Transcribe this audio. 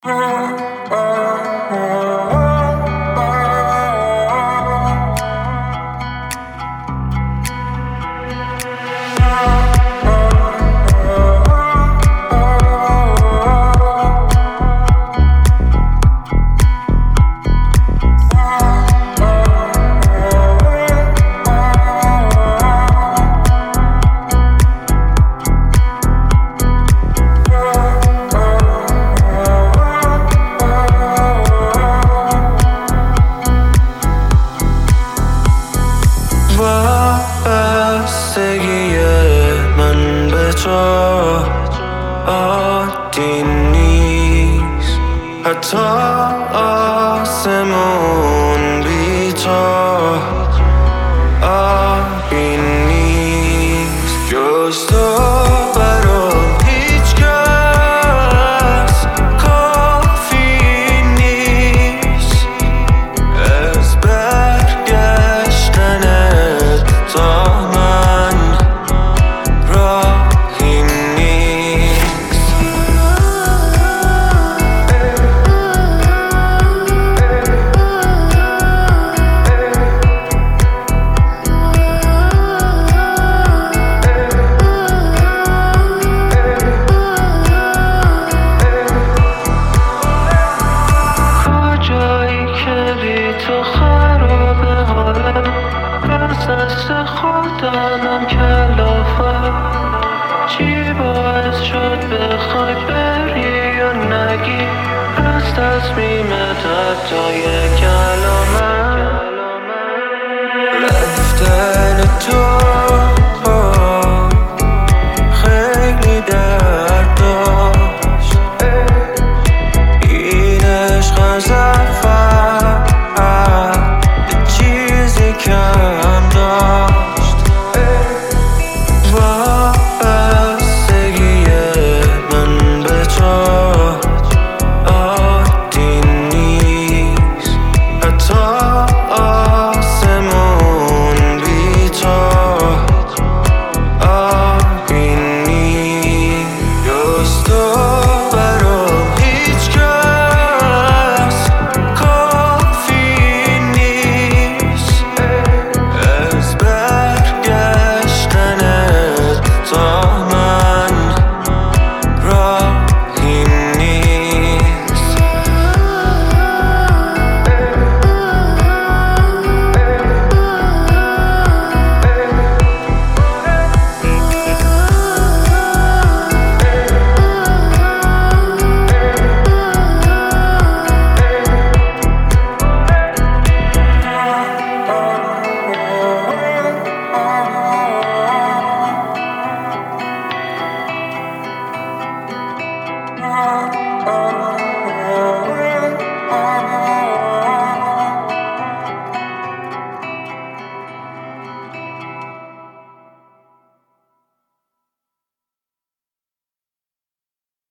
وابستگی من به تو عادی نیست، حتی آسمون بی تو آبی نیست. جز تو برام هیچ کس کافی نیست. از برگشتنت تا من راهی نیست. کجایی که بی تو خرابه حالم، از دست خودم کلافه. چی باعث شد بخوای بری یا نگی؟ از تصمیمت حتی یک کلامه. رفتن تو خیلی درد داشت. این عشق از اول چیزی کم داشت. وابستگی من به تو عادی نیست، حتی آسمون بی تو آبی نیست. جز تو برام هیچ کس کافی نیست. از برگشتنت تا من راهی نیست. Oh